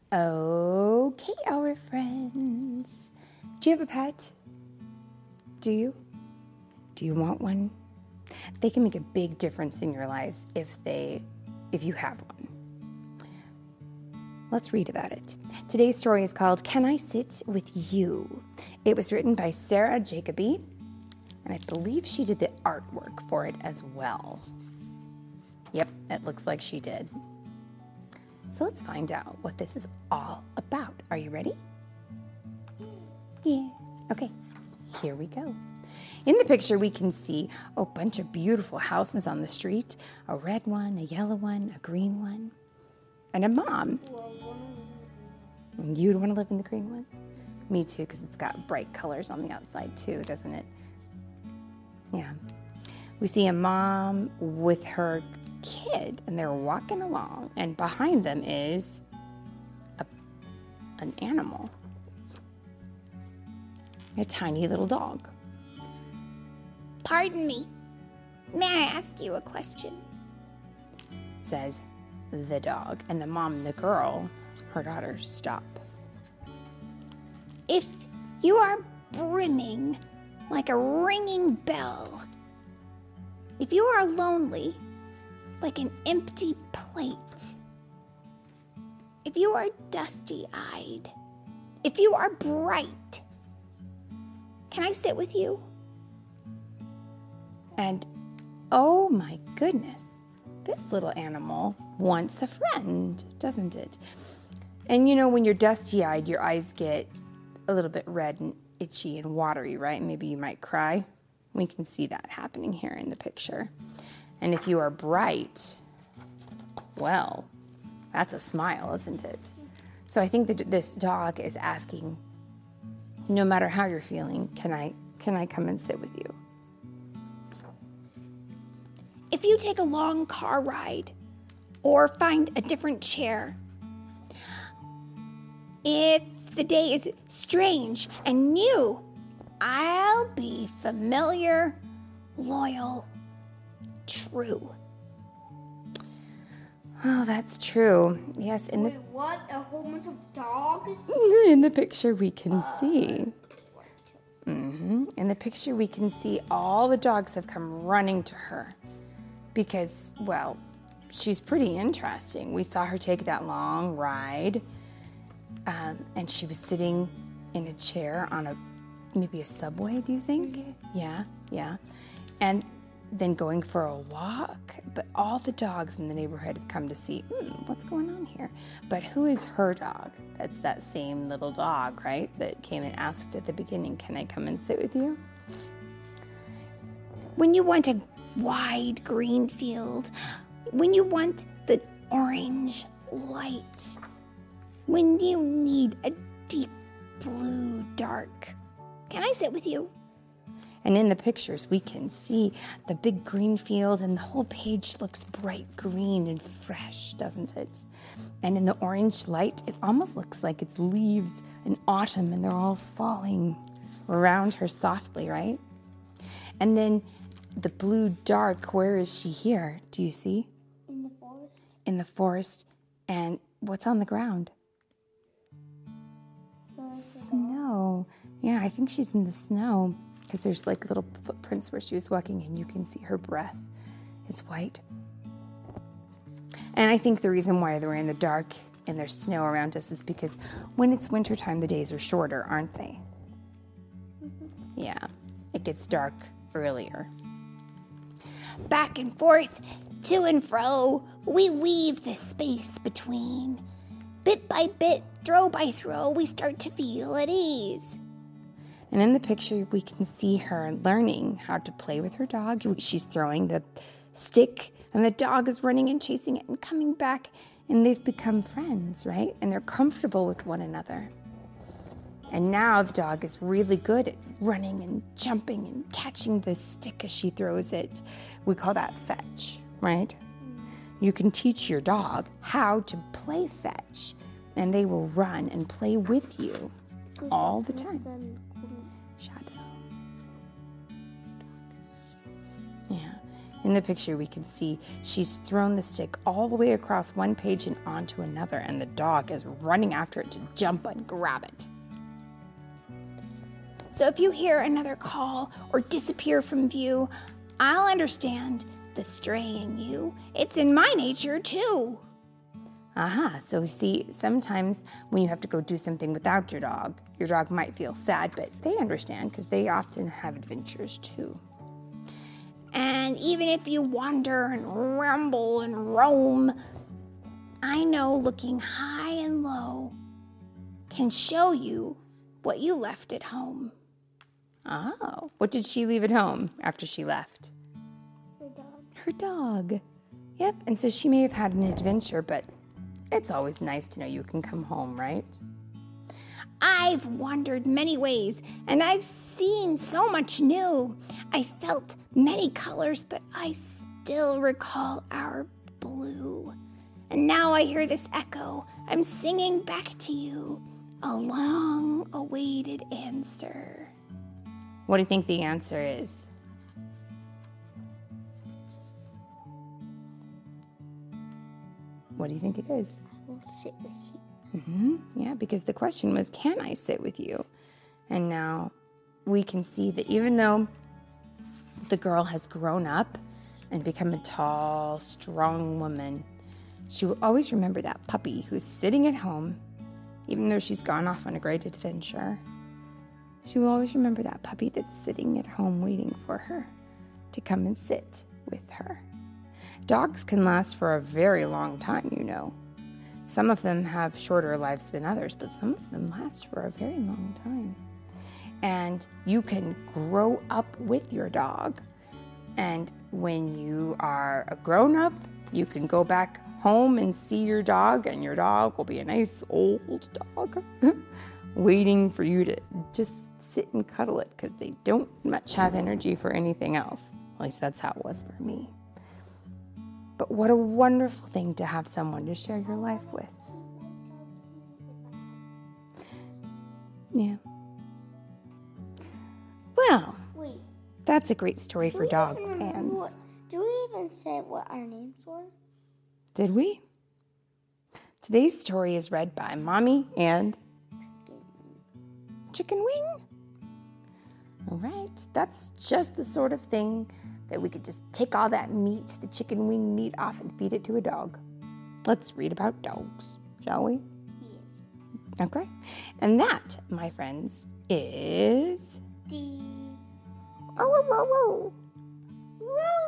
Okay, our friends. Do you have a pet? Do you? Do you want one? They can make a big difference in your lives if you have one. Let's read about it. Today's story is called Can I Sit With You? It was written by Sarah Jacoby, and I believe she did the artwork for it as well. Yep, it looks like she did. So let's find out what this is all about. Are you ready? Yeah. Okay, here we go. In the picture, we can see a bunch of beautiful houses on the street, a red one, a yellow one, a green one, and a mom. You'd want to live in the green one? Me too, because it's got bright colors on the outside too, doesn't it? Yeah. We see a mom with her kid, and they're walking along, and behind them is an animal, a tiny little dog. Pardon me, may I ask you a question? Says the dog, and the mom and the girl, her daughter, stop. If you are brimming like a ringing bell, if you are lonely like an empty plate, if you are dusty-eyed, if you are bright, can I sit with you? And oh my goodness, this little animal wants a friend, doesn't it? And you know, when you're dusty-eyed, your eyes get a little bit red and itchy and watery, right? Maybe you might cry. We can see that happening here in the picture. And if you are bright, well, that's a smile, isn't it? So I think that this dog is asking, no matter how you're feeling, can I come and sit with you? If you take a long car ride or find a different chair, if the day is strange and new, I'll be familiar, loyal, true. Oh, that's true. Yes, Wait, what? A whole bunch of dogs? in the picture we can see. In the picture we can see all the dogs have come running to her because, well, she's pretty interesting. We saw her take that long ride, and she was sitting in a chair on maybe a subway, do you think? Yeah. And then going for a walk. But all the dogs in the neighborhood have come to see, what's going on here? But who is her dog? That's that same little dog, right? That came and asked at the beginning, can I come and sit with you? When you want a wide green field, when you want the orange light, when you need a deep blue dark, can I sit with you? And in the pictures, we can see the big green fields, and the whole page looks bright green and fresh, doesn't it? And in the orange light, it almost looks like it's leaves in autumn, and they're all falling around her softly, right? And then the blue dark, where is she here? Do you see? In the forest. In the forest. And what's on the ground? Snow. Yeah, I think she's in the snow because there's like little footprints where she was walking, and you can see her breath is white. And I think the reason why they're in the dark and there's snow around us is because when it's wintertime, the days are shorter, aren't they? Yeah, it gets dark earlier. Back and forth, to and fro, we weave the space between. Bit by bit, throw by throw, we start to feel at ease. And in the picture, we can see her learning how to play with her dog. She's throwing the stick, and the dog is running and chasing it and coming back, and they've become friends, right? And they're comfortable with one another. And now the dog is really good at running and jumping and catching the stick as she throws it. We call that fetch, right? You can teach your dog how to play fetch, and they will run and play with you all the time. Shadow. Yeah. In the picture, we can see she's thrown the stick all the way across one page and onto another, and the dog is running after it to jump and grab it. So if you hear another call or disappear from view, I'll understand the stray in you. It's in my nature, too. Aha, so we see sometimes when you have to go do something without your dog might feel sad, but they understand because they often have adventures too. And even if you wander and ramble and roam, I know looking high and low can show you what you left at home. Oh, what did she leave at home after she left? Her dog. Yep, and so she may have had an adventure, but it's always nice to know you can come home, right? I've wandered many ways, and I've seen so much new. I felt many colors, but I still recall our blue. And now I hear this echo. I'm singing back to you a long-awaited answer. What do you think the answer is? What do you think it is? I will sit with you. Yeah, because the question was, can I sit with you? And now we can see that even though the girl has grown up and become a tall, strong woman, she will always remember that puppy who's sitting at home, even though she's gone off on a great adventure. She will always remember that puppy that's sitting at home waiting for her to come and sit with her. Dogs can last for a very long time, you know. Some of them have shorter lives than others, but some of them last for a very long time. And you can grow up with your dog. And when you are a grown-up, you can go back home and see your dog, and your dog will be a nice old dog waiting for you to just sit and cuddle it because they don't much have energy for anything else. At least that's how it was for me. But what a wonderful thing to have someone to share your life with. Yeah. Well, Wait. that's a great story for dog fans. Do we even say what our names were? Did we? Today's story is read by Mommy and Chicken Wing. All right, that's just the sort of thing that we could just take all that meat, the chicken wing meat, off and feed it to a dog. Let's read about dogs, shall we? Yeah. Okay. And that, my friends, is... The... Oh, whoa, whoa, whoa. Woo!